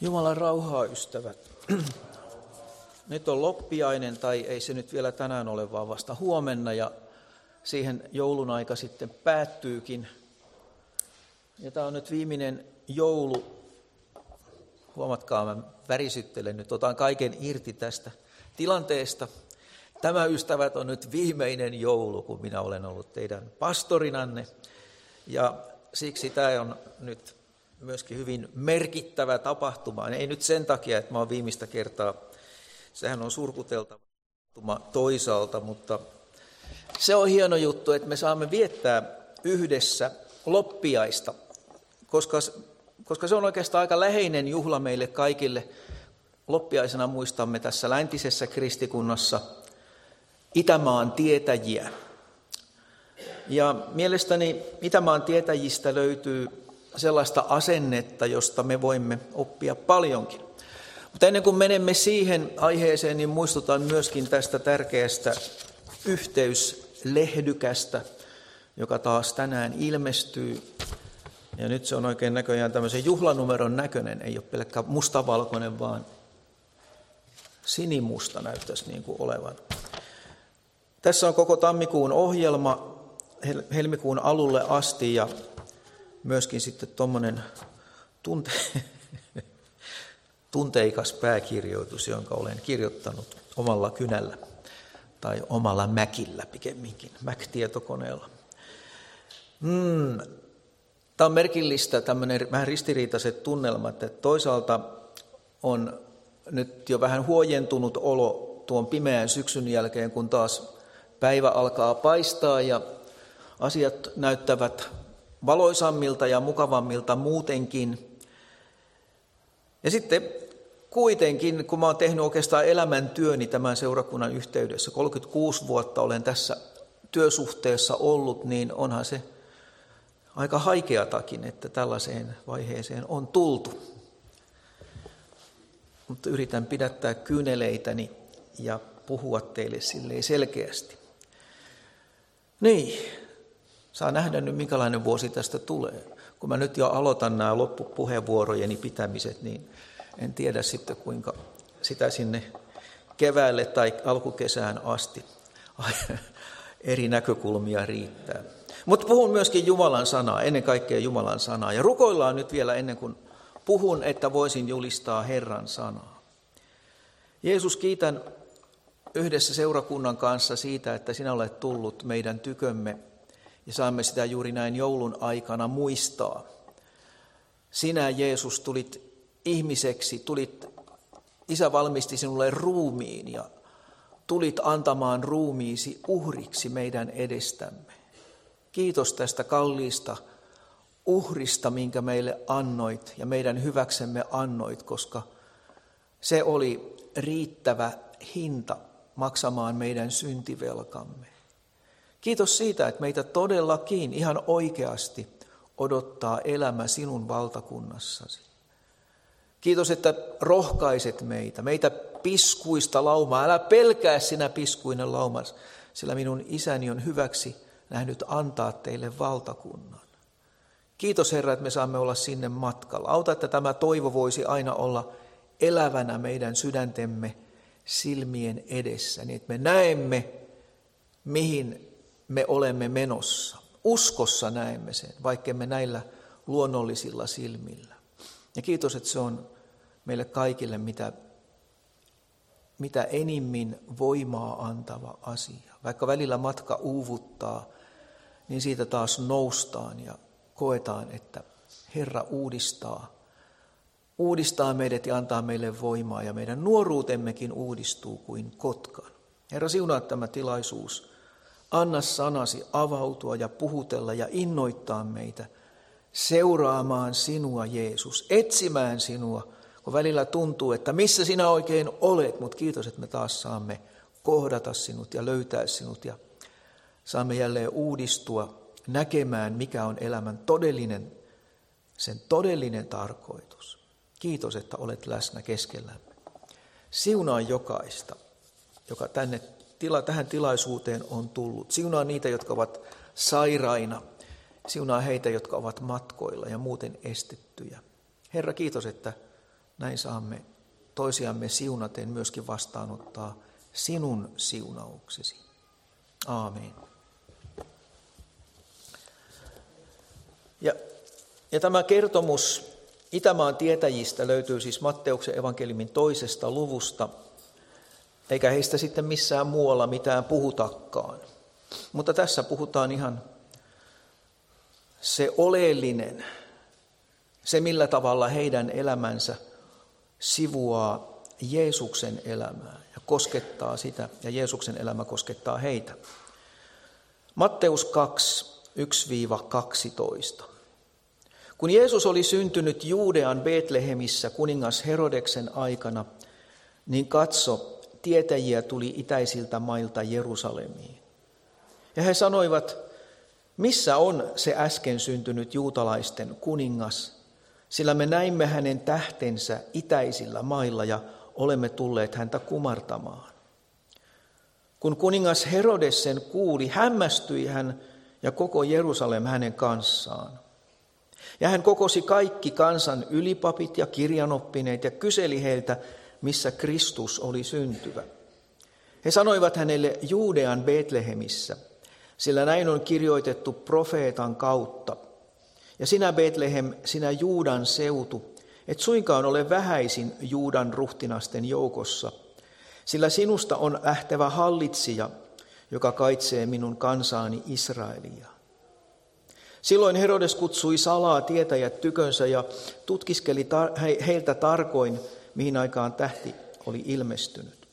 Jumalan rauhaa, ystävät. Nyt on loppiainen, tai ei se nyt vielä tänään ole, vaan vasta huomenna, ja siihen joulun aika sitten päättyykin. Ja tämä on nyt viimeinen joulu. Huomatkaa, mä värisyttelen nyt, otan kaiken irti tästä tilanteesta. Tämä, ystävät, on nyt viimeinen joulu, kun minä olen ollut teidän pastorinanne. Ja siksi tämä on nyt myöskin hyvin merkittävä tapahtuma. Ei nyt sen takia, että mä oon viimeistä kertaa, sehän on surkuteltava toisaalta, mutta se on hieno juttu, että me saamme viettää yhdessä loppiaista, koska se on oikeastaan aika läheinen juhla meille kaikille. Loppiaisena muistamme tässä läntisessä kristikunnassa Itämaan tietäjiä. Ja mielestäni Itämaan tietäjistä löytyy sellaista asennetta, josta me voimme oppia paljonkin. Mutta ennen kuin menemme siihen aiheeseen, niin muistutan myöskin tästä tärkeästä yhteyslehdykästä, joka taas tänään ilmestyy. Ja nyt se on oikein näköjään tämmöisen juhlanumeron näköinen, ei ole pelkkä mustavalkoinen, vaan sinimusta näyttäisi niin kuin olevan. Tässä on koko tammikuun ohjelma helmikuun alulle asti ja myöskin sitten tuommoinen tunteikas pääkirjoitus, jonka olen kirjoittanut omalla kynällä tai omalla Macillä pikemminkin, Mac-tietokoneella. Tämä on merkillistä, tämmöinen vähän ristiriitaiset tunnelmat, että toisaalta on nyt jo vähän huojentunut olo tuon pimeän syksyn jälkeen, kun taas päivä alkaa paistaa ja asiat näyttävät valoisammilta ja mukavammilta muutenkin. Ja sitten kuitenkin, kun mä oon tehnyt oikeastaan elämäntyöni tämän seurakunnan yhteydessä, 36 vuotta olen tässä työsuhteessa ollut, niin onhan se aika haikeatakin, että tällaiseen vaiheeseen on tultu. Mutta yritän pidättää kyyneleitäni ja puhua teille silleen selkeästi. Niin, saa nähdä nyt minkälainen vuosi tästä tulee. Kun mä nyt jo aloitan nämä loppupuheenvuorojeni pitämiset, niin en tiedä sitten kuinka sitä sinne keväälle tai alkukesään asti eri näkökulmia riittää. Mutta puhun myöskin Jumalan sanaa, ennen kaikkea Jumalan sanaa. Ja rukoillaan nyt vielä ennen kuin puhun, että voisin julistaa Herran sanaa. Jeesus, kiitän yhdessä seurakunnan kanssa siitä, että sinä olet tullut meidän tykömme ja saamme sitä juuri näin joulun aikana muistaa. Sinä, Jeesus, tulit ihmiseksi, Isä valmisti sinulle ruumiin ja tulit antamaan ruumiisi uhriksi meidän edestämme. Kiitos tästä kalliista uhrista, minkä meille annoit ja meidän hyväksemme annoit, koska se oli riittävä hinta maksamaan meidän syntivelkamme. Kiitos siitä, että meitä todellakin ihan oikeasti odottaa elämä sinun valtakunnassasi. Kiitos, että rohkaiset meitä piskuista laumaa. Älä pelkää sinä piskuinen laumas, sillä minun isäni on hyväksi nähnyt antaa teille valtakunnan. Kiitos, Herra, että me saamme olla sinne matkalla. Auta, että tämä toivo voisi aina olla elävänä meidän sydäntemme silmien edessä, niin että me näemme, mihin me olemme menossa. Uskossa näemme sen, vaikka me näillä luonnollisilla silmillä. Ja kiitos, että se on meille kaikille mitä enimmin voimaa antava asia. Vaikka välillä matka uuvuttaa, niin siitä taas noustaan ja koetaan, että Herra uudistaa meidät ja antaa meille voimaa ja meidän nuoruutemmekin uudistuu kuin kotkan. Herra, siunaa tämä tilaisuus. Anna sanasi avautua ja puhutella ja innoittaa meitä seuraamaan sinua, Jeesus, etsimään sinua, kun välillä tuntuu, että missä sinä oikein olet, mutta kiitos, että me taas saamme kohdata sinut ja löytää sinut ja saamme jälleen uudistua näkemään, mikä on elämän todellinen tarkoitus. Kiitos, että olet läsnä keskellämme. Siunaa jokaista, joka tähän tilaisuuteen on tullut. Siunaa niitä, jotka ovat sairaina. Siunaa heitä, jotka ovat matkoilla ja muuten estettyjä. Herra, kiitos, että näin saamme toisiamme siunaten myöskin vastaanottaa sinun siunauksesi. Aamen. Ja tämä kertomus Itämaan tietäjistä löytyy siis Matteuksen evankeliumin 2. luvusta, eikä heistä sitten missään muualla mitään puhutakaan. Mutta tässä puhutaan ihan se oleellinen, se millä tavalla heidän elämänsä sivuaa Jeesuksen elämää ja koskettaa sitä, ja Jeesuksen elämä koskettaa heitä. Matteus 2, 1-12. Kun Jeesus oli syntynyt Juudean Betlehemissä kuningas Herodeksen aikana, niin katso, tietäjiä tuli itäisiltä mailta Jerusalemiin. Ja he sanoivat, missä on se äsken syntynyt juutalaisten kuningas, sillä me näimme hänen tähtensä itäisillä mailla ja olemme tulleet häntä kumartamaan. Kun kuningas Herodes sen kuuli, hämmästyi hän ja koko Jerusalem hänen kanssaan. Ja hän kokosi kaikki kansan ylipapit ja kirjanoppineet ja kyseli heiltä, missä Kristus oli syntyvä. He sanoivat hänelle Juudean Betlehemissä, sillä näin on kirjoitettu profeetan kautta. Ja sinä Betlehem, sinä Juudan seutu, et suinkaan ole vähäisin Juudan ruhtinasten joukossa, sillä sinusta on lähtevä hallitsija, joka kaitsee minun kansaani Israelia. Silloin Herodes kutsui salaa tietäjät tykönsä ja tutkiskeli heiltä tarkoin, mihin aikaan tähti oli ilmestynyt.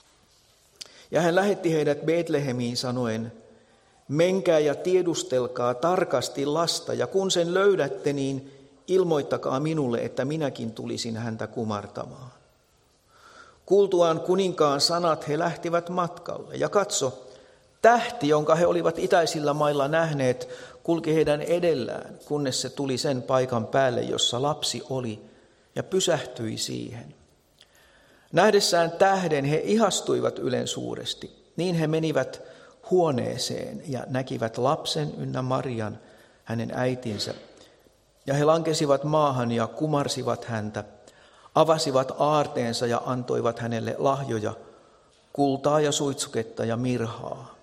Ja hän lähetti heidät Betlehemiin sanoen, menkää ja tiedustelkaa tarkasti lasta, ja kun sen löydätte, niin ilmoittakaa minulle, että minäkin tulisin häntä kumartamaan. Kuultuaan kuninkaan sanat he lähtivät matkalle, ja katso, tähti, jonka he olivat itäisillä mailla nähneet, kulki heidän edellään, kunnes se tuli sen paikan päälle, jossa lapsi oli, ja pysähtyi siihen. Nähdessään tähden he ihastuivat ylen suuresti. Niin he menivät huoneeseen ja näkivät lapsen ynnä Marian, hänen äitinsä. Ja he lankesivat maahan ja kumarsivat häntä, avasivat aarteensa ja antoivat hänelle lahjoja, kultaa ja suitsuketta ja mirhaa.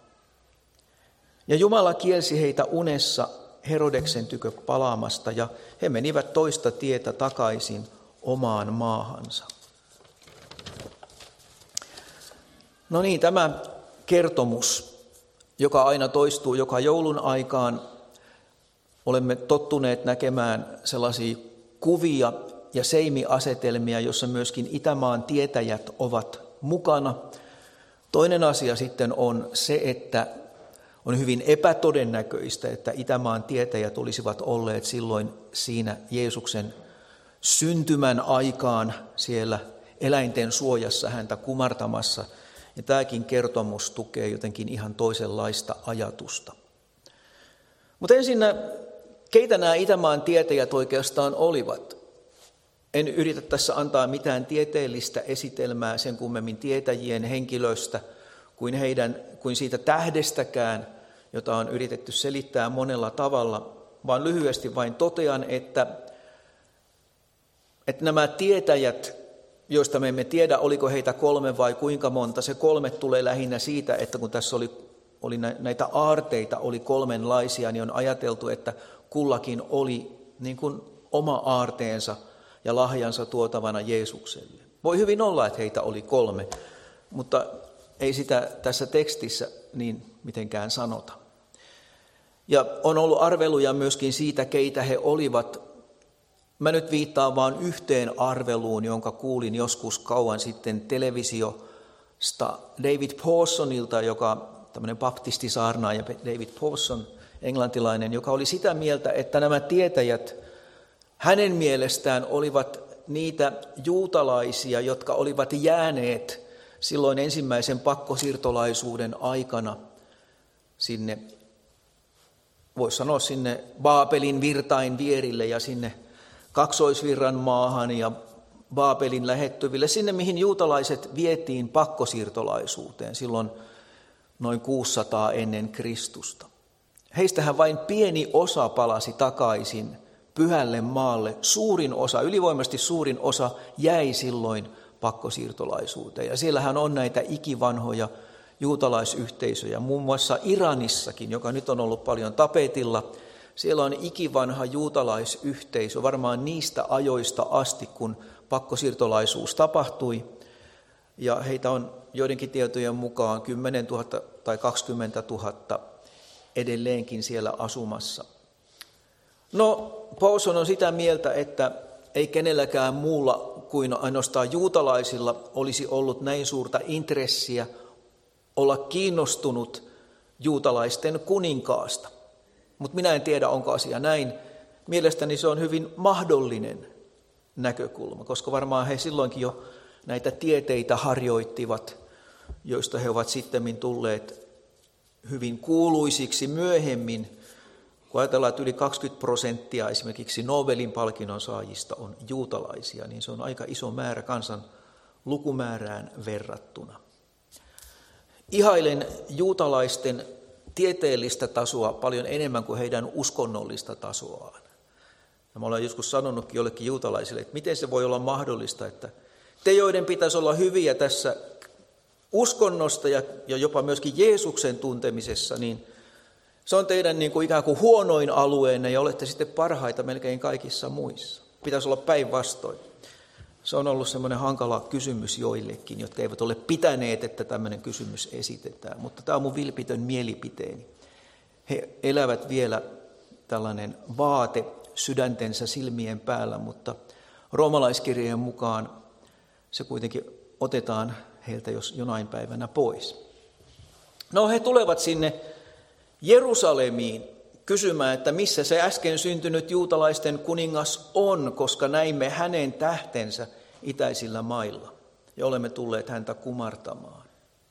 Ja Jumala kielsi heitä unessa Herodeksen tykö palaamasta, ja he menivät toista tietä takaisin omaan maahansa. No niin, tämä kertomus, joka aina toistuu joka joulun aikaan, olemme tottuneet näkemään sellaisia kuvia ja seimiasetelmia, jossa myöskin Itämaan tietäjät ovat mukana. Toinen asia sitten on se, että on hyvin epätodennäköistä, että Itämaan tietäjät olisivat olleet silloin siinä Jeesuksen syntymän aikaan siellä eläinten suojassa häntä kumartamassa. Ja tämäkin kertomus tukee jotenkin ihan toisenlaista ajatusta. Mutta ensinnä, keitä nämä Itämaan tietäjät oikeastaan olivat? En yritä tässä antaa mitään tieteellistä esitelmää sen kummemmin tietäjien henkilöstä kuin siitä tähdestäkään, jota on yritetty selittää monella tavalla, vaan lyhyesti vain totean, että nämä tietäjät, joista me emme tiedä, oliko heitä 3 vai kuinka monta, se 3 tulee lähinnä siitä, että kun tässä oli näitä aarteita, oli 3 niin on ajateltu, että kullakin oli niin kuin oma aarteensa ja lahjansa tuotavana Jeesukselle. Voi hyvin olla, että heitä oli 3, mutta ei sitä tässä tekstissä niin mitenkään sanota. Ja on ollut arveluja myöskin siitä, keitä he olivat. Mä nyt viittaan vaan yhteen arveluun, jonka kuulin joskus kauan sitten televisiosta David Pawsonilta, joka tämmöinen baptistisaarnaaja David Pawson, englantilainen, joka oli sitä mieltä, että nämä tietäjät hänen mielestään olivat niitä juutalaisia, jotka olivat jääneet silloin ensimmäisen pakkosiirtolaisuuden aikana sinne, voisi sanoa sinne Baabelin virtain vierille ja sinne Kaksoisvirran maahan ja Baabelin lähettyville, sinne mihin juutalaiset vietiin pakkosiirtolaisuuteen silloin noin 600 ennen Kristusta. Heistähän vain pieni osa palasi takaisin pyhälle maalle suurin osa, ylivoimaisesti suurin osa jäi silloin pakkosiirtolaisuuteen. Ja siellähän on näitä ikivanhoja juutalaisyhteisöjä, muun muassa Iranissakin, joka nyt on ollut paljon tapetilla. Siellä on ikivanha juutalaisyhteisö, varmaan niistä ajoista asti, kun pakkosiirtolaisuus tapahtui. Ja heitä on joidenkin tietojen mukaan 10 000 tai 20 000 edelleenkin siellä asumassa. No, Paulson on sitä mieltä, että ei kenelläkään muulla kuin ainoastaan juutalaisilla olisi ollut näin suurta intressiä olla kiinnostunut juutalaisten kuninkaasta. Mutta minä en tiedä, onko asia näin. Mielestäni se on hyvin mahdollinen näkökulma, koska varmaan he silloinkin jo näitä tieteitä harjoittivat, joista he ovat sittemmin tulleet hyvin kuuluisiksi myöhemmin. Kun ajatellaan, että yli 20% esimerkiksi Nobelin palkinnon saajista on juutalaisia, niin se on aika iso määrä kansan lukumäärään verrattuna. Ihailen juutalaisten tieteellistä tasoa paljon enemmän kuin heidän uskonnollista tasoaan. Ja mä olen joskus sanonutkin jollekin juutalaisille, että miten se voi olla mahdollista, että te, joiden pitäisi olla hyviä tässä uskonnosta ja jopa myöskin Jeesuksen tuntemisessa, niin se on teidän niin kuin ikään kuin huonoin alueenne ja olette sitten parhaita melkein kaikissa muissa. Pitäisi olla päinvastoin. Se on ollut semmoinen hankala kysymys joillekin, jotka eivät ole pitäneet, että tämmöinen kysymys esitetään. Mutta tämä on mun vilpitön mielipiteeni. He elävät vielä tällainen vaate sydäntensä silmien päällä, mutta roomalaiskirjeen mukaan se kuitenkin otetaan heiltä jos jonain päivänä pois. No, he tulevat sinne Jerusalemiin kysymään, että missä se äsken syntynyt juutalaisten kuningas on, koska näimme hänen tähtensä itäisillä mailla ja olemme tulleet häntä kumartamaan.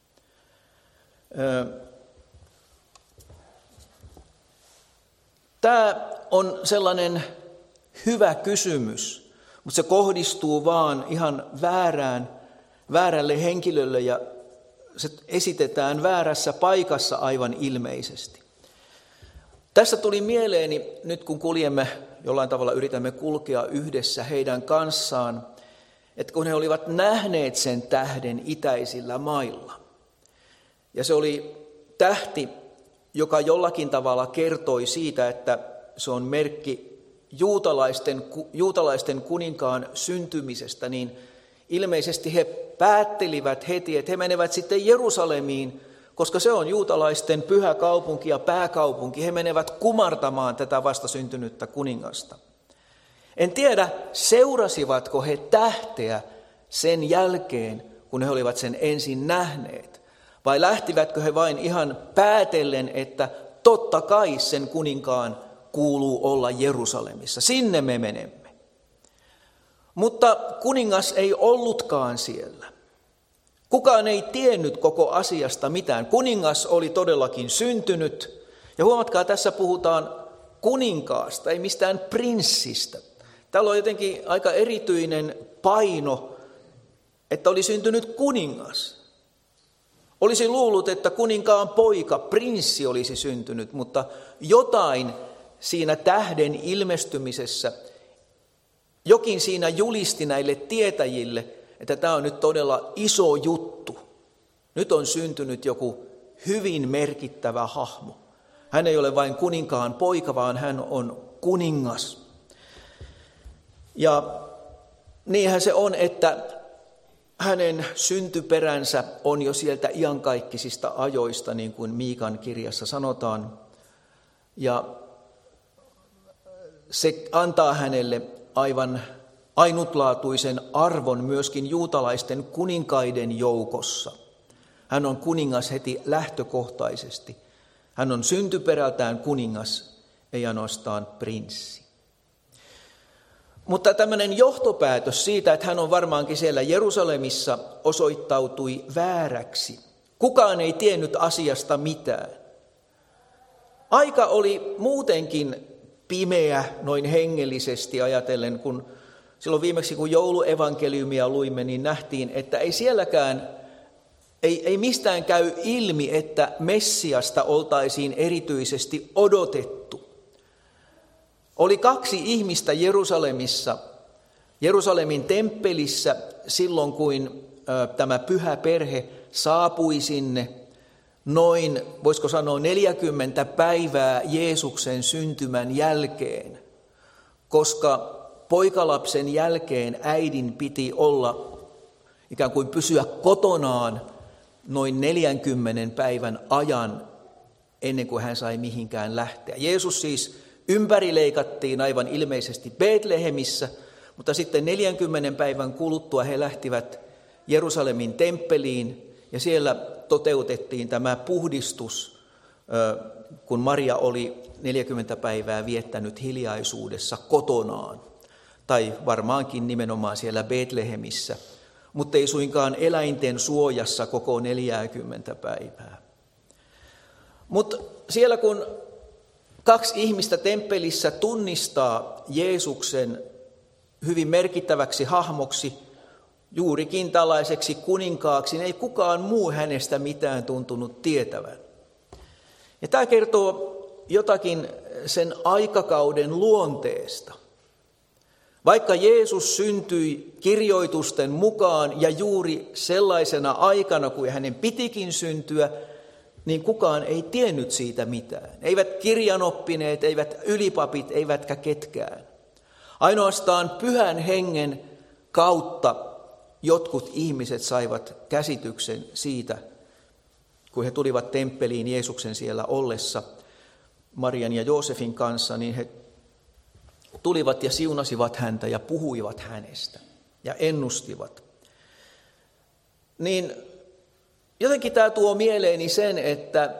Tämä on sellainen hyvä kysymys, mutta se kohdistuu vaan ihan väärälle henkilölle ja se esitetään väärässä paikassa aivan ilmeisesti. Tässä tuli mieleeni, nyt kun kuljemme, jollain tavalla yritämme kulkea yhdessä heidän kanssaan, että kun he olivat nähneet sen tähden itäisillä mailla. Ja se oli tähti, joka jollakin tavalla kertoi siitä, että se on merkki juutalaisten kuninkaan syntymisestä, niin ilmeisesti he päättelivät heti, että he menevät sitten Jerusalemiin, koska se on juutalaisten pyhä kaupunki ja pääkaupunki. He menevät kumartamaan tätä vastasyntynyttä kuningasta. En tiedä, seurasivatko he tähteä sen jälkeen, kun he olivat sen ensin nähneet, vai lähtivätkö he vain ihan päätellen, että totta kai sen kuninkaan kuuluu olla Jerusalemissa. Sinne me menemme. Mutta kuningas ei ollutkaan siellä. Kukaan ei tiennyt koko asiasta mitään. Kuningas oli todellakin syntynyt. Ja huomatkaa, tässä puhutaan kuninkaasta, ei mistään prinssistä. Täällä on jotenkin aika erityinen paino, että oli syntynyt kuningas. Olisi luullut, että kuninkaan poika, prinssi olisi syntynyt, mutta jotain siinä tähden ilmestymisessä, jokin siinä julisti näille tietäjille, että tämä on nyt todella iso juttu. Nyt on syntynyt joku hyvin merkittävä hahmo. Hän ei ole vain kuninkaan poika, vaan hän on kuningas. Ja niinhän se on, että hänen syntyperänsä on jo sieltä iankaikkisista ajoista, niin kuin Miikan kirjassa sanotaan. Ja se antaa hänelle aivan ainutlaatuisen arvon myöskin juutalaisten kuninkaiden joukossa. Hän on kuningas heti lähtökohtaisesti. Hän on syntyperältään kuningas, ei ainoastaan prinssi. Mutta tämmöinen johtopäätös siitä, että hän on varmaankin siellä Jerusalemissa, osoittautui vääräksi. Kukaan ei tiennyt asiasta mitään. Aika oli muutenkin pimeä noin hengellisesti ajatellen, kun silloin viimeksi kun jouluevankeliumia luimme, niin nähtiin, että ei sielläkään, ei mistään käy ilmi, että Messiasta oltaisiin erityisesti odotettu. Oli 2 ihmistä Jerusalemin temppelissä silloin, kun tämä pyhä perhe saapui sinne noin, voisiko sanoa 40 päivää Jeesuksen syntymän jälkeen, koska poikalapsen jälkeen äidin piti olla ikään kuin pysyä kotonaan noin 40 päivän ajan ennen kuin hän sai mihinkään lähteä. Jeesus siis ympärileikattiin aivan ilmeisesti Betlehemissä, mutta sitten 40 päivän kuluttua he lähtivät Jerusalemin temppeliin ja siellä toteutettiin tämä puhdistus, kun Maria oli 40 päivää viettänyt hiljaisuudessa kotonaan, tai varmaankin nimenomaan siellä Betlehemissä, mutta ei suinkaan eläinten suojassa koko 40 päivää. Mutta siellä kun 2 ihmistä temppelissä tunnistaa Jeesuksen hyvin merkittäväksi hahmoksi, juurikin tällaiseksi kuninkaaksi, niin ei kukaan muu hänestä mitään tuntunut tietävän. Ja tämä kertoo jotakin sen aikakauden luonteesta. Vaikka Jeesus syntyi kirjoitusten mukaan ja juuri sellaisena aikana, kuin hänen pitikin syntyä, niin kukaan ei tiennyt siitä mitään. Eivät kirjanoppineet, eivät ylipapit, eivätkä ketkään. Ainoastaan Pyhän Hengen kautta jotkut ihmiset saivat käsityksen siitä, kun he tulivat temppeliin Jeesuksen siellä ollessa Marian ja Joosefin kanssa, niin he tulivat ja siunasivat häntä ja puhuivat hänestä ja ennustivat. Niin jotenkin tämä tuo mieleeni sen, että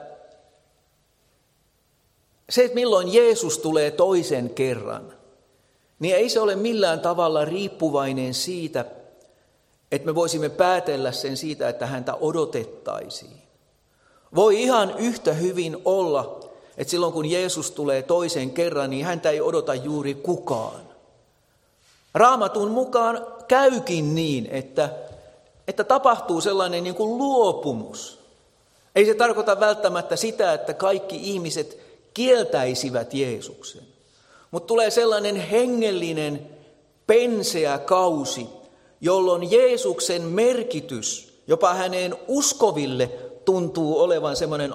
se, että milloin Jeesus tulee toisen kerran, niin ei se ole millään tavalla riippuvainen siitä, että me voisimme päätellä sen siitä, että häntä odotettaisiin. Voi ihan yhtä hyvin olla, että silloin kun Jeesus tulee toisen kerran, niin häntä ei odota juuri kukaan. Raamatun mukaan käykin niin, että tapahtuu sellainen niin kuin luopumus. Ei se tarkoita välttämättä sitä, että kaikki ihmiset kieltäisivät Jeesuksen. Mutta tulee sellainen hengellinen, penseä kausi, jolloin Jeesuksen merkitys jopa hänen uskoville tuntuu olevan semmoinen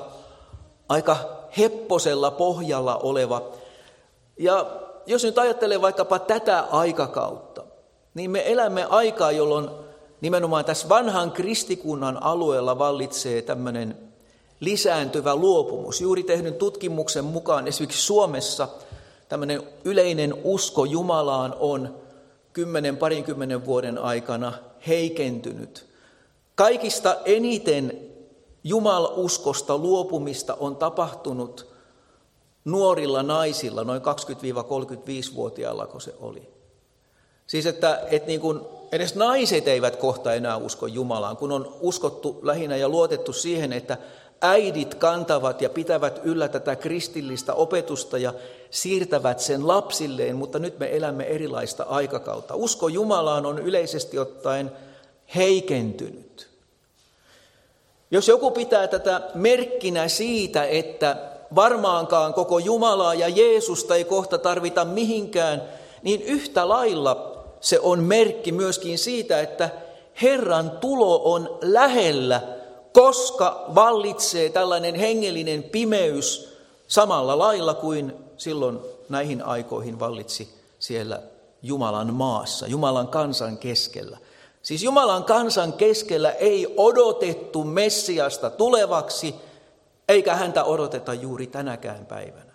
aika hepposella pohjalla oleva. Ja jos nyt ajattelee vaikkapa tätä aikakautta, niin me elämme aikaa, jolloin nimenomaan tässä vanhan kristikunnan alueella vallitsee tämmöinen lisääntyvä luopumus. Juuri tehdyn tutkimuksen mukaan esimerkiksi Suomessa tämmöinen yleinen usko Jumalaan on 10-20 vuoden aikana heikentynyt. Kaikista eniten Jumalauskosta luopumista on tapahtunut nuorilla naisilla, noin 20-35-vuotiailla, kun se oli. Siis että niin kuin edes naiset eivät kohta enää usko Jumalaan, kun on uskottu lähinnä ja luotettu siihen, että äidit kantavat ja pitävät yllä tätä kristillistä opetusta ja siirtävät sen lapsilleen, mutta nyt me elämme erilaista aikakautta. Usko Jumalaan on yleisesti ottaen heikentynyt. Jos joku pitää tätä merkkinä siitä, että varmaankaan koko Jumalaa ja Jeesusta ei kohta tarvita mihinkään, niin yhtä lailla se on merkki myöskin siitä, että Herran tulo on lähellä, koska vallitsee tällainen hengellinen pimeys samalla lailla kuin silloin näihin aikoihin vallitsi siellä Jumalan maassa, Jumalan kansan keskellä. Siis Jumalan kansan keskellä ei odotettu Messiasta tulevaksi, eikä häntä odoteta juuri tänäkään päivänä.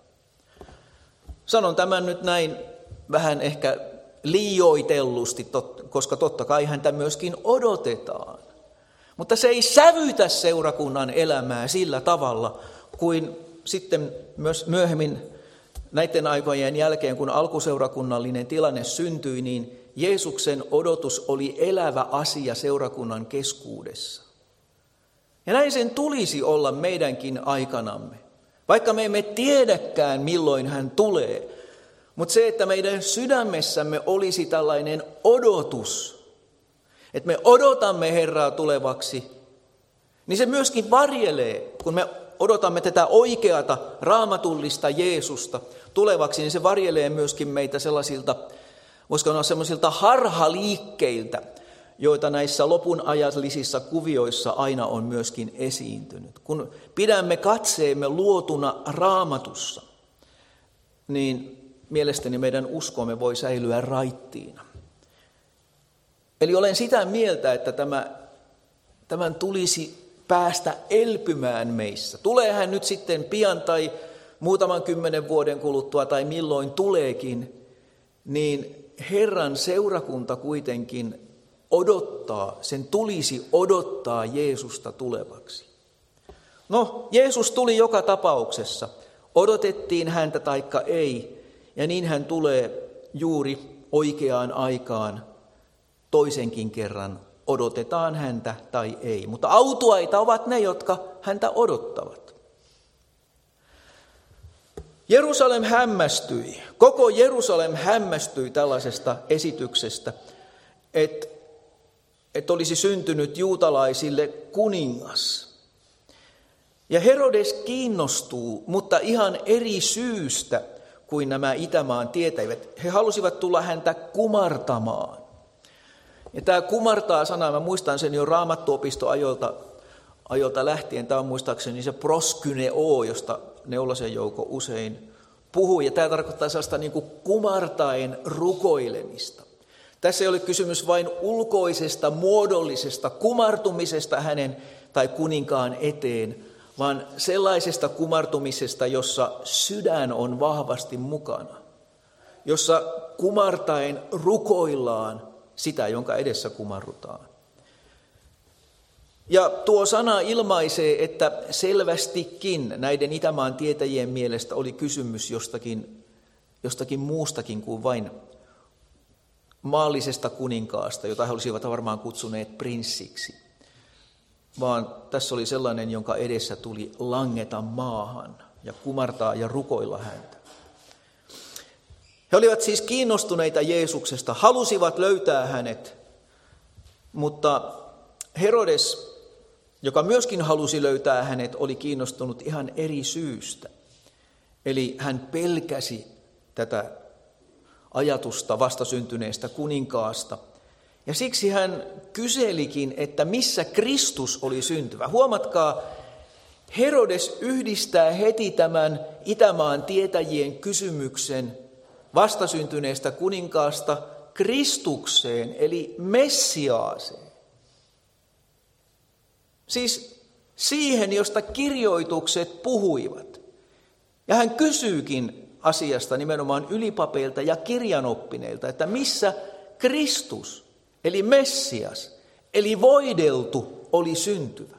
Sanon tämän nyt näin vähän ehkä liioitellusti, koska totta kai häntä myöskin odotetaan. Mutta se ei sävytä seurakunnan elämää sillä tavalla kuin sitten myös myöhemmin näiden aikojen jälkeen, kun alkuseurakunnallinen tilanne syntyi, niin Jeesuksen odotus oli elävä asia seurakunnan keskuudessa. Ja näin sen tulisi olla meidänkin aikanamme, vaikka me emme tiedäkään milloin hän tulee. Mutta se, että meidän sydämessämme olisi tällainen odotus, että me odotamme Herraa tulevaksi, niin se myöskin varjelee, kun me odotamme tätä oikeata raamatullista Jeesusta tulevaksi, niin se varjelee myöskin meitä sellaisilta, voisiko sanoa semmoisilta harhaliikkeiltä, joita näissä lopun ajallisissa kuvioissa aina on myöskin esiintynyt. Kun pidämme katseemme luotuna Raamatussa, niin mielestäni meidän uskomme voi säilyä raittiina. Eli olen sitä mieltä, että tämän tulisi päästä elpymään meissä. Tulee hän nyt sitten pian tai muutaman 10 vuoden kuluttua tai milloin tuleekin, niin Herran seurakunta kuitenkin odottaa, sen tulisi odottaa Jeesusta tulevaksi. No, Jeesus tuli joka tapauksessa. Odotettiin häntä taikka ei, ja niin hän tulee juuri oikeaan aikaan toisenkin kerran. Odotetaan häntä tai ei, mutta autuaita ovat ne, jotka häntä odottavat. Jerusalem hämmästyi, koko Jerusalem hämmästyi tällaisesta esityksestä, että olisi syntynyt juutalaisille kuningas. Ja Herodes kiinnostuu, mutta ihan eri syystä kuin nämä Itämaan tietäjät. He halusivat tulla häntä kumartamaan. Ja tämä kumartaa-sana, mä muistan sen jo Raamattuopistoajolta lähtien, tämä on muistaakseni se proskyneo, josta Neulasen Jouko usein puhuu. Ja tämä tarkoittaa sellaista niin kuin kumartaen rukoilemista. Tässä ei ole kysymys vain ulkoisesta, muodollisesta kumartumisesta hänen tai kuninkaan eteen, vaan sellaisesta kumartumisesta, jossa sydän on vahvasti mukana, jossa kumartaen rukoillaan sitä, jonka edessä kumarrutaan. Ja tuo sana ilmaisee, että selvästikin näiden Itämaan tietäjien mielestä oli kysymys jostakin muustakin kuin vain maallisesta kuninkaasta, jota he olisivat varmaan kutsuneet prinssiksi, vaan tässä oli sellainen, jonka edessä tuli langeta maahan ja kumartaa ja rukoilla häntä. He olivat siis kiinnostuneita Jeesuksesta, halusivat löytää hänet, mutta Herodes, joka myöskin halusi löytää hänet, oli kiinnostunut ihan eri syystä. Eli hän pelkäsi tätä ajatusta vastasyntyneestä kuninkaasta. Ja siksi hän kyselikin, että missä Kristus oli syntyvä. Huomatkaa, Herodes yhdistää heti tämän Itämaan tietäjien kysymyksen vastasyntyneestä kuninkaasta Kristukseen, eli Messiaaseen. Siis siihen, josta kirjoitukset puhuivat. Ja hän kysyykin asiasta nimenomaan ylipapeilta ja kirjanoppineilta, että missä Kristus, eli Messias, eli voideltu oli syntyvä.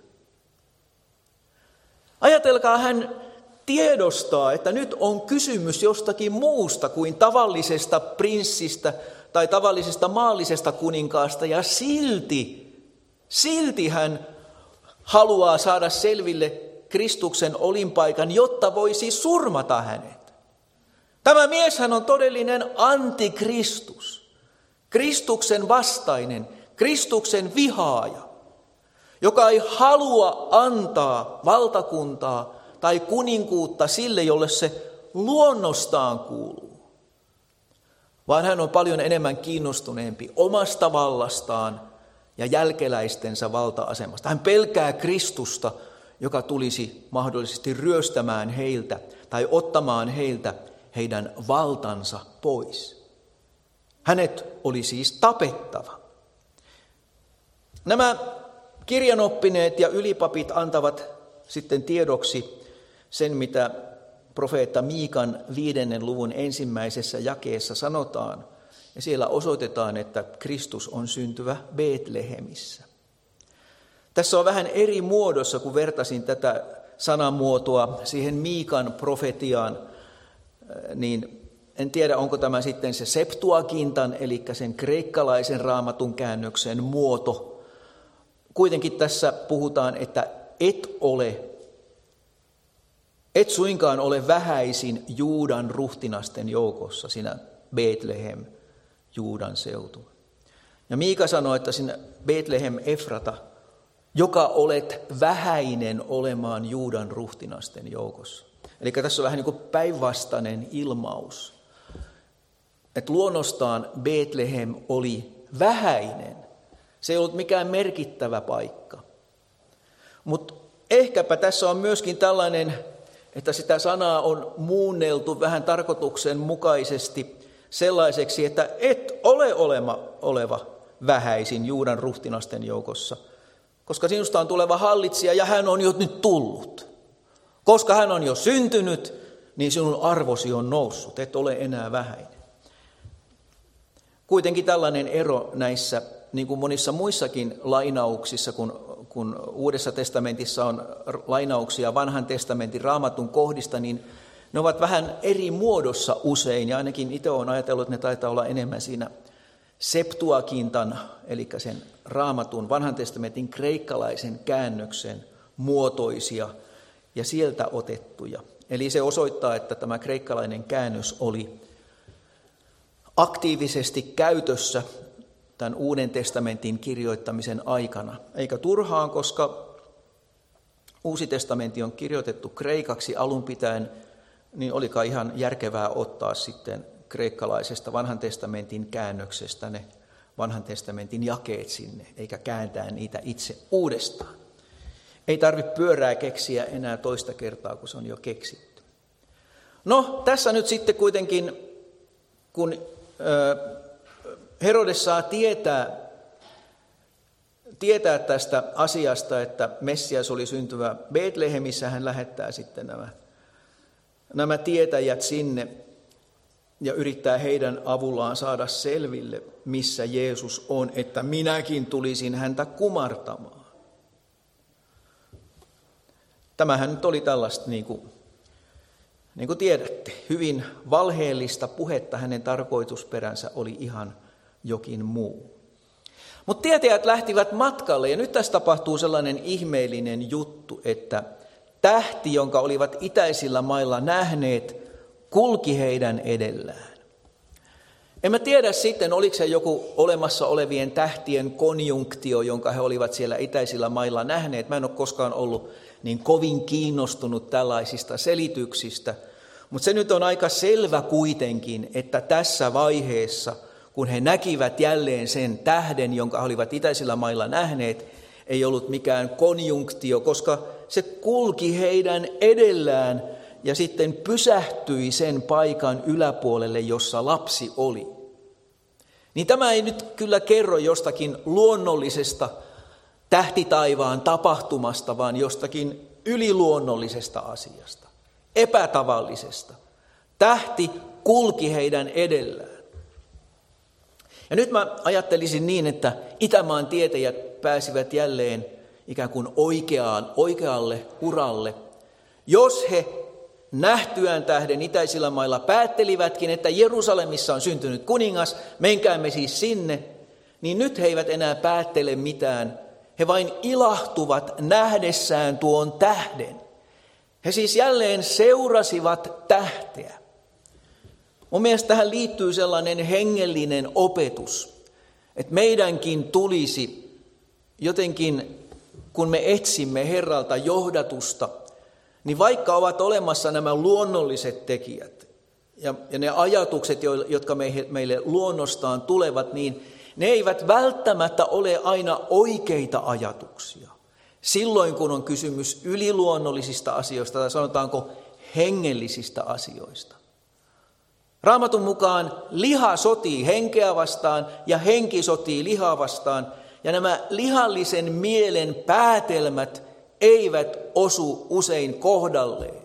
Ajatelkaa, hän tiedostaa, että nyt on kysymys jostakin muusta kuin tavallisesta prinssistä tai tavallisesta maallisesta kuninkaasta, ja silti hän haluaa saada selville Kristuksen olinpaikan, jotta voisi surmata hänet. Tämä mieshän on todellinen antikristus, Kristuksen vastainen, Kristuksen vihaaja, joka ei halua antaa valtakuntaa tai kuninkuutta sille, jolle se luonnostaan kuuluu, vaan hän on paljon enemmän kiinnostuneempi omasta vallastaan ja jälkeläistensä valta-asemasta. Hän pelkää Kristusta, joka tulisi mahdollisesti ryöstämään heiltä tai ottamaan heiltä heidän valtansa pois. Hänet oli siis tapettava. Nämä kirjanoppineet ja ylipapit antavat sitten tiedoksi sen, mitä profeetta Miikan 5. luvun 1. jakeessa sanotaan. Ja siellä osoitetaan, että Kristus on syntyvä Betlehemissä. Tässä on vähän eri muodossa, kun vertasin tätä sanamuotoa siihen Miikan profetiaan, niin en tiedä, onko tämä sitten se Septuagintan, eli sen kreikkalaisen raamatun käännöksen muoto. Kuitenkin tässä puhutaan, että et suinkaan ole vähäisin Juudan ruhtinasten joukossa, sinä Betlehem, Juudan seutu. Ja Miika sanoi, että sinä Betlehem Efrata joka olet vähäinen olemaan Juudan ruhtinasten joukossa. Eli tässä on vähän niin kuin päinvastainen ilmaus. Että luonnostaan Betlehem oli vähäinen. Se ei ollut mikään merkittävä paikka. Mutta ehkäpä tässä on myöskin tällainen, että sitä sanaa on muunneltu vähän tarkoituksenmukaisesti sellaiseksi, että et ole oleva vähäisin Juudan ruhtinasten joukossa, koska sinusta on tuleva hallitsija ja hän on jo nyt tullut. Koska hän on jo syntynyt, niin sinun arvosi on noussut, et ole enää vähäinen. Kuitenkin tällainen ero näissä, niin kuin monissa muissakin lainauksissa, kun Uudessa testamentissa on lainauksia Vanhan testamentin Raamatun kohdista, niin ne ovat vähän eri muodossa usein, ja ainakin itse olen ajatellut, että ne taitaa olla enemmän siinä Septuagintan, eli sen Raamatun Vanhan testamentin kreikkalaisen käännöksen muotoisia ja sieltä otettuja. Eli se osoittaa, että tämä kreikkalainen käännös oli aktiivisesti käytössä tämän Uuden testamentin kirjoittamisen aikana. Eikä turhaan, koska Uusi testamentti on kirjoitettu kreikaksi alun pitäen, niin olikaan ihan järkevää ottaa sitten kreikkalaisesta Vanhan testamentin käännöksestä ne Vanhan testamentin jakeet sinne, eikä kääntää niitä itse uudestaan. Ei tarvitse pyörää keksiä enää toista kertaa, kun se on jo keksitty. No, tässä nyt sitten kuitenkin, kun Herodes saa tietää tästä asiasta, että Messias oli syntyvä Betlehemissä, hän lähettää sitten nämä tietäjät sinne ja yrittää heidän avullaan saada selville, missä Jeesus on, että minäkin tulisin häntä kumartamaan. Tämähän nyt oli tällaista, niin kuin tiedätte, hyvin valheellista puhetta, hänen tarkoitusperänsä oli ihan jokin muu. Mutta tietäjät lähtivät matkalle ja nyt tässä tapahtuu sellainen ihmeellinen juttu, että tähti, jonka olivat itäisillä mailla nähneet, kulki heidän edellään. En mä tiedä sitten, oliko se joku olemassa olevien tähtien konjunktio, jonka he olivat siellä itäisillä mailla nähneet. Mä en ole koskaan ollut niin kovin kiinnostunut tällaisista selityksistä, mutta se nyt on aika selvä kuitenkin, että tässä vaiheessa, kun he näkivät jälleen sen tähden, jonka he olivat itäisillä mailla nähneet, ei ollut mikään konjunktio, koska se kulki heidän edellään ja sitten pysähtyi sen paikan yläpuolelle, jossa lapsi oli. Niin tämä ei nyt kyllä kerro jostakin luonnollisesta tähtitaivaan tapahtumasta, vaan jostakin yliluonnollisesta asiasta, epätavallisesta. Tähti kulki heidän edellään. Ja nyt mä ajattelisin niin, että Itämaan tietäjät pääsivät jälleen ikään kuin oikealle uralle, jos he nähtyään tähden itäisillä mailla päättelivätkin, että Jerusalemissa on syntynyt kuningas, menkäämme siis sinne, niin nyt he eivät enää päättele mitään. He vain ilahtuvat nähdessään tuon tähden. He siis jälleen seurasivat tähteä. Mun mielestä tähän liittyy sellainen hengellinen opetus, että meidänkin tulisi jotenkin, kun me etsimme Herralta johdatusta, niin vaikka ovat olemassa nämä luonnolliset tekijät ja ne ajatukset, jotka meille luonnostaan tulevat, niin ne eivät välttämättä ole aina oikeita ajatuksia. Silloin, kun on kysymys yliluonnollisista asioista tai sanotaanko hengellisistä asioista. Raamatun mukaan liha sotii henkeä vastaan ja henki sotii lihaa vastaan. Ja nämä lihallisen mielen päätelmät eivät osu usein kohdalleen.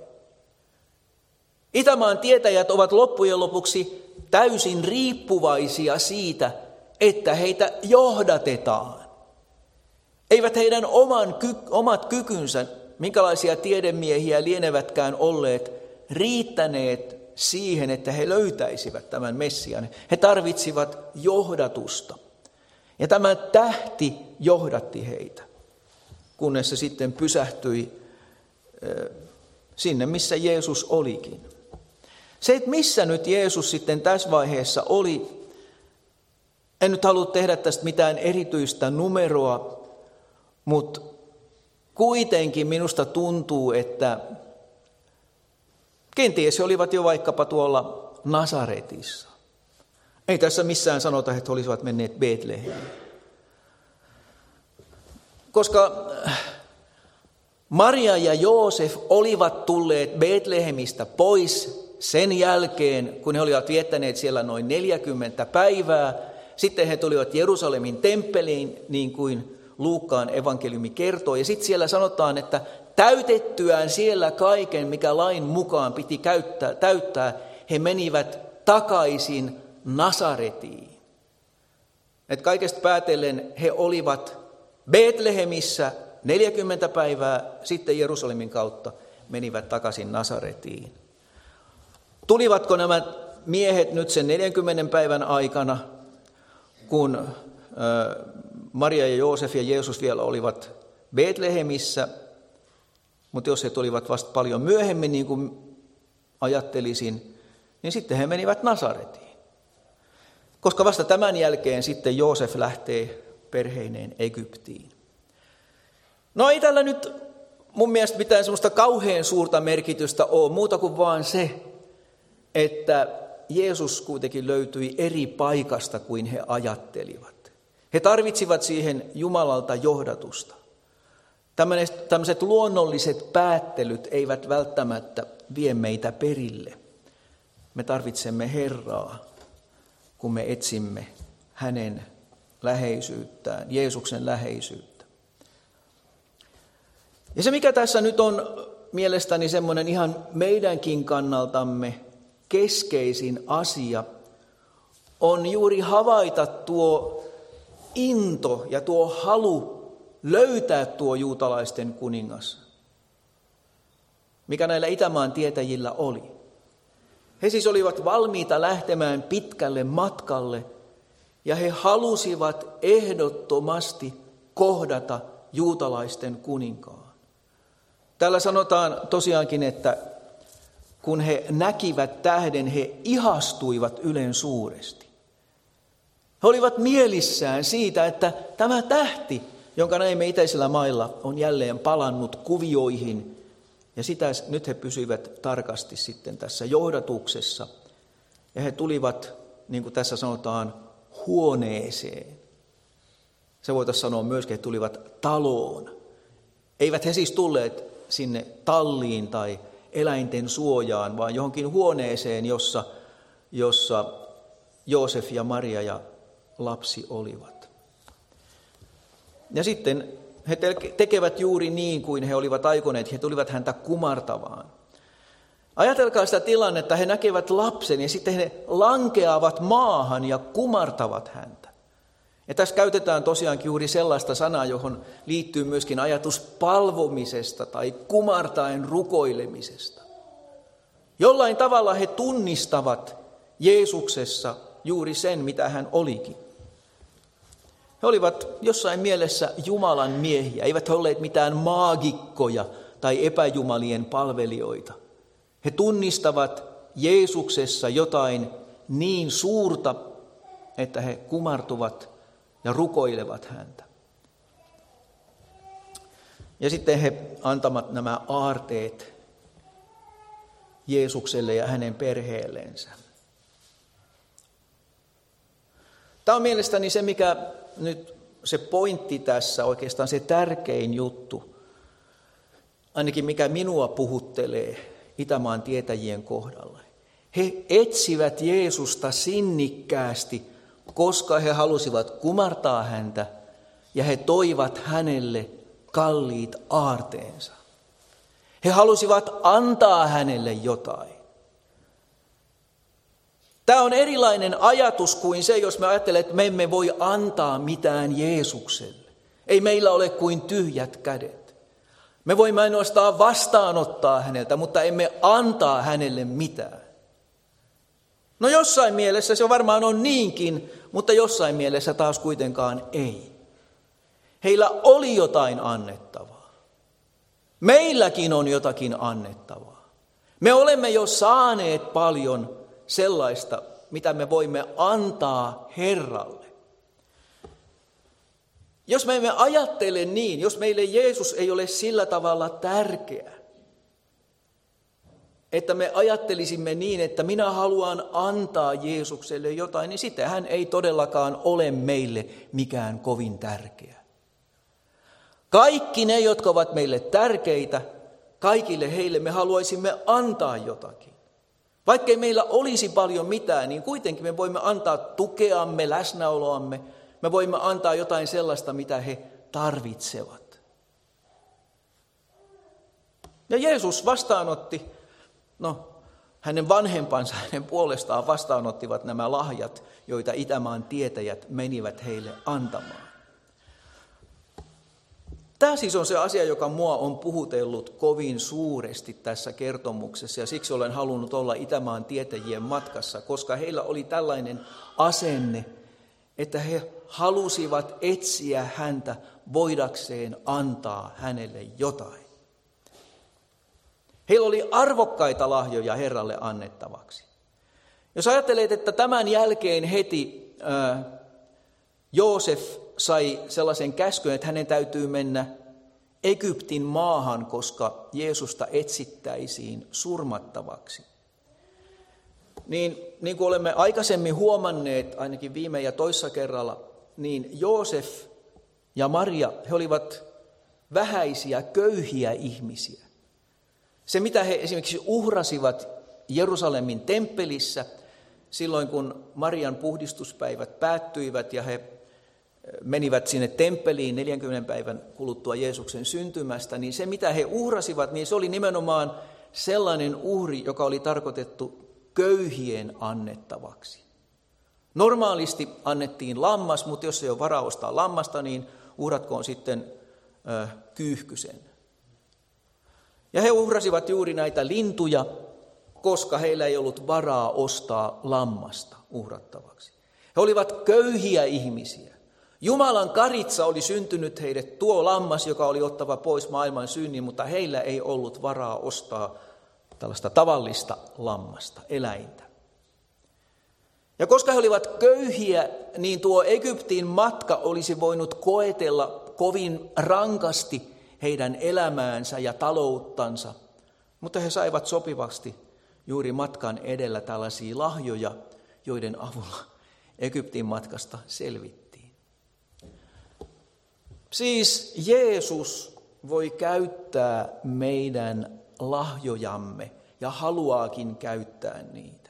Itämaan tietäjät ovat loppujen lopuksi täysin riippuvaisia siitä, että heitä johdatetaan. Eivät heidän omat kykynsä, minkälaisia tiedemiehiä lienevätkään olleet, riittäneet siihen, että he löytäisivät tämän Messian. He tarvitsivat johdatusta. Ja tämä tähti johdatti heitä, kunnes se sitten pysähtyi sinne, missä Jeesus olikin. Se, että missä nyt Jeesus sitten tässä vaiheessa oli, en nyt halua tehdä tästä mitään erityistä numeroa, mutta kuitenkin minusta tuntuu, että kenties he olivat jo vaikkapa tuolla Nasaretissa. Ei tässä missään sanota, että he olisivat menneet Betlehemiin. Koska Maria ja Joosef olivat tulleet Betlehemistä pois sen jälkeen, kun he olivat viettäneet siellä noin 40 päivää. Sitten he tulivat Jerusalemin temppeliin, niin kuin Luukkaan evankeliumi kertoo. Ja sitten siellä sanotaan, että täytettyään siellä kaiken, mikä lain mukaan piti täyttää, he menivät takaisin Nasaretiin. Et kaikesta päätellen he olivat Betlehemissä 40 päivää, sitten Jerusalemin kautta menivät takaisin Nasaretiin. Tulivatko nämä miehet nyt sen 40 päivän aikana, kun Maria ja Joosef ja Jeesus vielä olivat Betlehemissä, mutta jos he tulivat vasta paljon myöhemmin, niin kuin ajattelisin, niin sitten he menivät Nasaretiin. Koska vasta tämän jälkeen sitten Joosef lähtee perheineen Egyptiin. No ei tällä nyt mun mielestä mitään semmoista kauhean suurta merkitystä ole, muuta kuin vaan se, että Jeesus kuitenkin löytyi eri paikasta kuin he ajattelivat. He tarvitsivat siihen Jumalalta johdatusta. Tämmöiset luonnolliset päättelyt eivät välttämättä vie meitä perille. Me tarvitsemme Herraa, kun me etsimme hänen läheisyyttään, Jeesuksen läheisyyttä. Ja se, mikä tässä nyt on mielestäni semmoinen ihan meidänkin kannaltamme keskeisin asia, on juuri havaita tuo into ja tuo halu löytää tuo juutalaisten kuningas, mikä näillä Itämaan tietäjillä oli. He siis olivat valmiita lähtemään pitkälle matkalle ja he halusivat ehdottomasti kohdata juutalaisten kuninkaan. Täällä sanotaan tosiaankin, että kun he näkivät tähden, he ihastuivat ylen suuresti. He olivat mielissään siitä, että tämä tähti, jonka näimme itäisillä mailla, on jälleen palannut kuvioihin. Ja sitä nyt he pysyivät tarkasti sitten tässä johdatuksessa. Ja he tulivat, niin kuin tässä sanotaan, huoneeseen. Se voitaisiin sanoa myöskin, että he tulivat taloon. Eivät he siis tulleet sinne talliin tai eläinten suojaan, vaan johonkin huoneeseen, jossa Joosef ja Maria ja lapsi olivat. Ja sitten he tekevät juuri niin kuin he olivat aikoneet, he tulivat häntä kumartavaan. Ajatelkaa sitä tilannetta, he näkevät lapsen ja sitten he lankeavat maahan ja kumartavat häntä. Ja tässä käytetään tosiaankin juuri sellaista sanaa, johon liittyy myöskin ajatus palvomisesta tai kumartaen rukoilemisesta. Jollain tavalla he tunnistavat Jeesuksessa juuri sen, mitä hän olikin. He olivat jossain mielessä Jumalan miehiä, eivät he olleet mitään maagikkoja tai epäjumalien palvelijoita. He tunnistavat Jeesuksessa jotain niin suurta, että he kumartuvat ja rukoilevat häntä. Ja sitten he antavat nämä aarteet Jeesukselle ja hänen perheellensä. Tämä on mielestäni se, mikä nyt se pointti tässä, oikeastaan se tärkein juttu, ainakin mikä minua puhuttelee Itämaan tietäjien kohdalla. He etsivät Jeesusta sinnikkäästi, koska he halusivat kumartaa häntä ja he toivat hänelle kalliit aarteensa. He halusivat antaa hänelle jotain. Tämä on erilainen ajatus kuin se, jos me ajattelemme, että me emme voi antaa mitään Jeesukselle. Ei meillä ole kuin tyhjät kädet. Me voimme ainoastaan vastaanottaa häneltä, mutta emme antaa hänelle mitään. No jossain mielessä se varmaan on niinkin, mutta jossain mielessä taas kuitenkaan ei. Heillä oli jotain annettavaa. Meilläkin on jotakin annettavaa. Me olemme jo saaneet paljon sellaista, mitä me voimme antaa Herralle. Jos me emme ajattele niin, jos meille Jeesus ei ole sillä tavalla tärkeä, että me ajattelisimme niin, että minä haluan antaa Jeesukselle jotain, niin sitä hän ei todellakaan ole meille mikään kovin tärkeä. Kaikki ne, jotka ovat meille tärkeitä, kaikille heille me haluaisimme antaa jotakin. Vaikkei meillä olisi paljon mitään, niin kuitenkin me voimme antaa tukeamme, läsnäoloamme. Me voimme antaa jotain sellaista, mitä he tarvitsevat. Ja Jeesus vastaanotti, hänen vanhempansa hänen puolestaan vastaanottivat nämä lahjat, joita Itämaan tietäjät menivät heille antamaan. Tämä siis on se asia, joka mua on puhutellut kovin suuresti tässä kertomuksessa, ja siksi olen halunnut olla Itämaan tietäjien matkassa, koska heillä oli tällainen asenne, että he halusivat etsiä häntä voidakseen antaa hänelle jotain. Heillä oli arvokkaita lahjoja Herralle annettavaksi. Jos ajattelet, että tämän jälkeen heti Joosef sai sellaisen käskyn, että hänen täytyy mennä Egyptin maahan, koska Jeesusta etsittäisiin surmattavaksi. Niin kuin olemme aikaisemmin huomanneet, ainakin viime ja toissa kerralla, niin Joosef ja Maria, he olivat vähäisiä, köyhiä ihmisiä. Se, mitä he esimerkiksi uhrasivat Jerusalemin temppelissä, silloin kun Marian puhdistuspäivät päättyivät ja he menivät sinne temppeliin 40 päivän kuluttua Jeesuksen syntymästä, niin se, mitä he uhrasivat, niin se oli nimenomaan sellainen uhri, joka oli tarkoitettu köyhien annettavaksi. Normaalisti annettiin lammas, mutta jos ei ole varaa ostaa lammasta, niin uhratkoon sitten kyyhkysen. Ja he uhrasivat juuri näitä lintuja, koska heillä ei ollut varaa ostaa lammasta uhrattavaksi. He olivat köyhiä ihmisiä. Jumalan karitsa oli syntynyt heille tuo lammas, joka oli ottava pois maailman synnin, mutta heillä ei ollut varaa ostaa tällaista tavallista lammasta, eläintä. Ja koska he olivat köyhiä, niin tuo Egyptin matka olisi voinut koetella kovin rankasti heidän elämäänsä ja talouttansa, mutta he saivat sopivasti juuri matkan edellä tällaisia lahjoja, joiden avulla Egyptin matkasta selvittiin. Siis Jeesus voi käyttää meidän lahjojamme ja haluaakin käyttää niitä.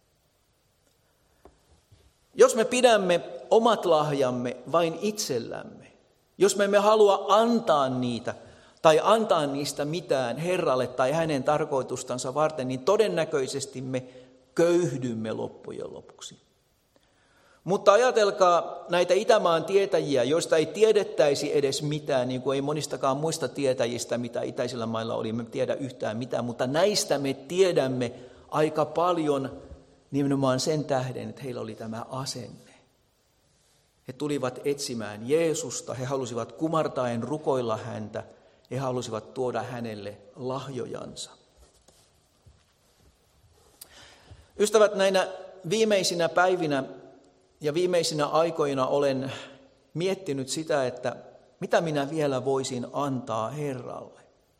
Jos me pidämme omat lahjamme vain itsellämme, jos me emme halua antaa niitä tai antaa niistä mitään Herralle tai hänen tarkoitustansa varten, niin todennäköisesti me köyhdymme loppujen lopuksi. Mutta ajatelkaa näitä Itämaan tietäjiä, joista ei tiedettäisi edes mitään, niin kuin ei monistakaan muista tietäjistä, mitä itäisillä mailla oli, me tiedä yhtään mitään, mutta näistä me tiedämme aika paljon nimenomaan sen tähden, että heillä oli tämä asenne. He tulivat etsimään Jeesusta, he halusivat kumartaen rukoilla häntä, he halusivat tuoda hänelle lahjojansa. Ystävät, näinä viimeisinä päivinä ja viimeisinä aikoina olen miettinyt sitä, että mitä minä vielä voisin antaa Herralle.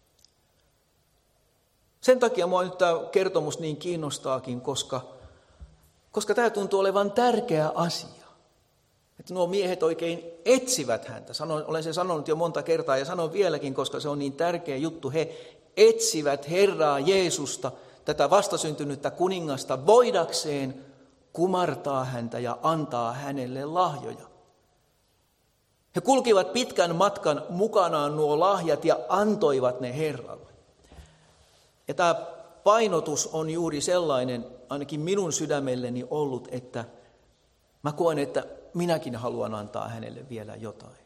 Sen takia minua nyt tämä kertomus niin kiinnostaakin, koska tämä tuntuu olevan tärkeä asia. Että nuo miehet oikein etsivät häntä. Olen sen sanonut jo monta kertaa ja sanon vieläkin, koska se on niin tärkeä juttu. He etsivät Herraa Jeesusta, tätä vastasyntynyttä kuningasta, voidakseen kumartaa häntä ja antaa hänelle lahjoja. He kulkivat pitkän matkan mukanaan nuo lahjat ja antoivat ne Herralle. Ja tämä painotus on juuri sellainen, ainakin minun sydämelleni ollut, että mä koen, että minäkin haluan antaa hänelle vielä jotain.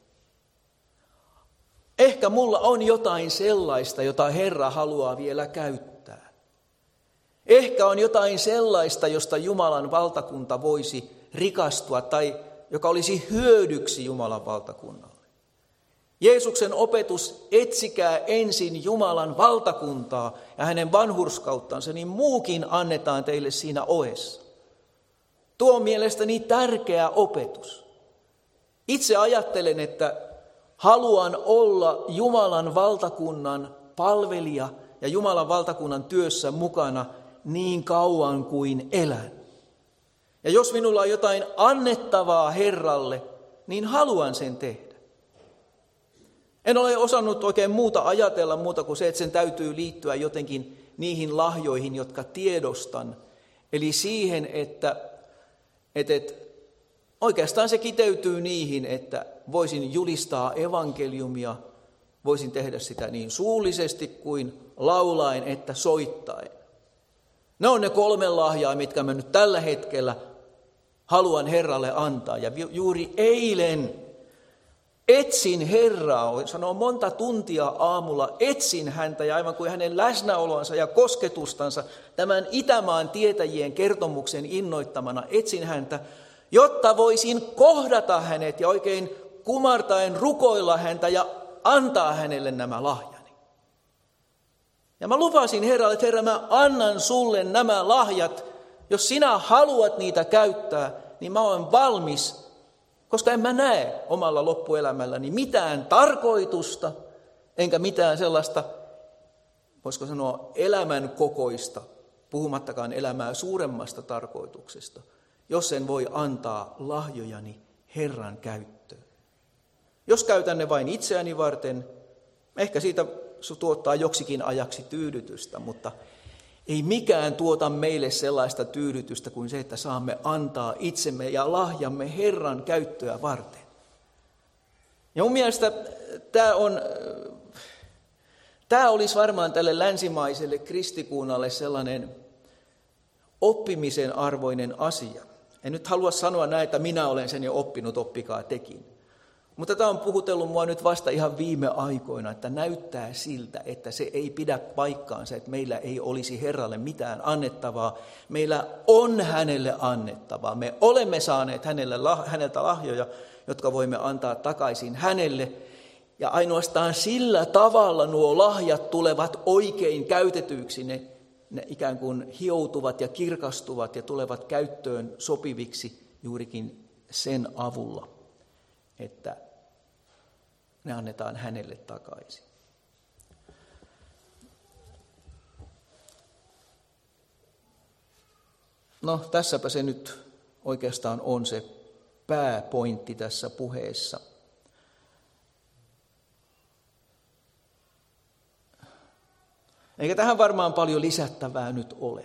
Ehkä mulla on jotain sellaista, jota Herra haluaa vielä käyttää. Ehkä on jotain sellaista, josta Jumalan valtakunta voisi rikastua tai joka olisi hyödyksi Jumalan valtakunnalle. Jeesuksen opetus, etsikää ensin Jumalan valtakuntaa ja hänen vanhurskauttansa, niin muukin annetaan teille siinä ohessa. Tuo on mielestäni tärkeä opetus. Itse ajattelen, että Haluan olla Jumalan valtakunnan palvelija ja Jumalan valtakunnan työssä mukana niin kauan kuin elän. Ja jos minulla on jotain annettavaa Herralle, niin haluan sen tehdä. En ole osannut oikein muuta ajatella muuta kuin se, että sen täytyy liittyä jotenkin niihin lahjoihin, jotka tiedostan. Eli siihen, että oikeastaan se kiteytyy niihin, että voisin julistaa evankeliumia, voisin tehdä sitä niin suullisesti kuin laulaen että soittaen. Ne on ne 3 lahjaa, mitkä mä nyt tällä hetkellä haluan Herralle antaa. Ja juuri eilen etsin Herraa, sanoo monta tuntia aamulla, etsin häntä ja aivan kuin hänen läsnäolonsa ja kosketustansa tämän Itämaan tietäjien kertomuksen innoittamana etsin häntä, jotta voisin kohdata hänet ja oikein kumartaen rukoilla häntä ja antaa hänelle nämä lahjani. Ja mä lupasin Herralle, että Herra, mä annan sulle nämä lahjat, jos sinä haluat niitä käyttää, niin mä olen valmis, koska en mä näe omalla loppuelämälläni mitään tarkoitusta, enkä mitään sellaista, voisiko sanoa, elämän kokoista, puhumattakaan elämää suuremmasta tarkoituksesta, jos en voi antaa lahjojani Herran käyttöön. Jos käytän ne vain itseäni varten, ehkä siitä tuottaa joksikin ajaksi tyydytystä, mutta ei mikään tuota meille sellaista tyydytystä kuin se, että saamme antaa itsemme ja lahjamme Herran käyttöä varten. Ja mun mielestä tämä olisi varmaan tälle länsimaiselle kristikunnalle sellainen oppimisen arvoinen asia. En nyt halua sanoa näin, että minä olen sen jo oppinut, oppikaa tekin. Mutta tämä on puhutellut mua nyt vasta ihan viime aikoina, että näyttää siltä, että se ei pidä paikkaansa, että meillä ei olisi Herralle mitään annettavaa. Meillä on hänelle annettavaa. Me olemme saaneet häneltä lahjoja, jotka voimme antaa takaisin hänelle. Ja ainoastaan sillä tavalla nuo lahjat tulevat oikein käytetyiksi. Ne ikään kuin hioutuvat ja kirkastuvat ja tulevat käyttöön sopiviksi juurikin sen avulla, että ne annetaan hänelle takaisin. No, tässäpä se nyt oikeastaan on se pääpointti tässä puheessa. Eikä tähän varmaan paljon lisättävää nyt ole.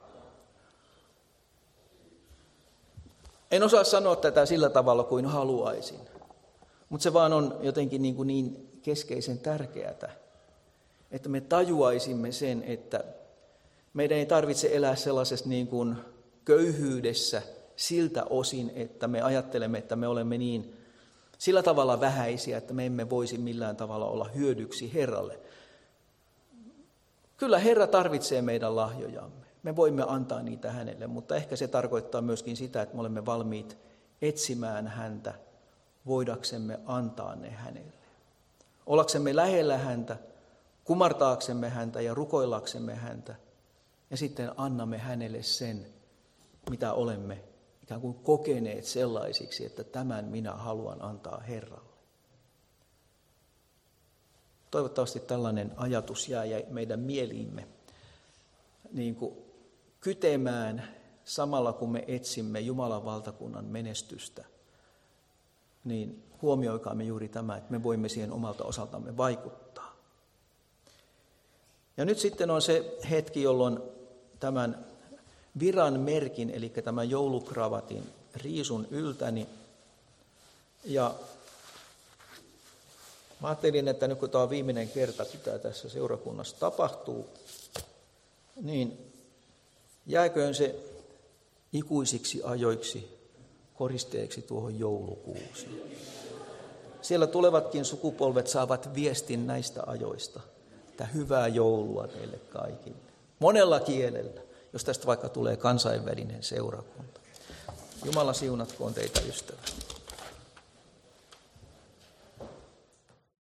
En osaa sanoa tätä sillä tavalla kuin haluaisin, mutta se vaan on jotenkin niin keskeisen tärkeää, että me tajuaisimme sen, että meidän ei tarvitse elää sellaisessa niin kuin köyhyydessä siltä osin, että me ajattelemme, että me olemme niin sillä tavalla vähäisiä, että me emme voisi millään tavalla olla hyödyksi Herralle. Kyllä Herra tarvitsee meidän lahjojamme. Me voimme antaa niitä hänelle, mutta ehkä se tarkoittaa myöskin sitä, että me olemme valmiit etsimään häntä, voidaksemme antaa ne hänelle. Ollaksemme lähellä häntä, kumartaaksemme häntä ja rukoillaksemme häntä, ja sitten annamme hänelle sen, mitä olemme ikään kuin kokeneet sellaisiksi, että tämän minä haluan antaa Herralle. Toivottavasti tällainen ajatus jää meidän mieliimme niin kuin kytemään samalla, kun me etsimme Jumalan valtakunnan menestystä. Niin huomioikaamme juuri tämä, että me voimme siihen omalta osaltamme vaikuttaa. Ja nyt sitten on se hetki, jolloin tämän viran merkin, eli tämän joulukravatin riisun yltäni. Ja mä ajattelin, että nyt kun tämä on viimeinen kerta, mitä tässä seurakunnassa tapahtuu, niin jääköön se ikuisiksi ajoiksi koristeeksi tuohon joulukuusiin. Siellä tulevatkin sukupolvet saavat viestin näistä ajoista, että hyvää joulua teille kaikille. Monella kielellä, jos tästä vaikka tulee kansainvälinen seurakunta. Jumala siunatkoon teitä, ystävät.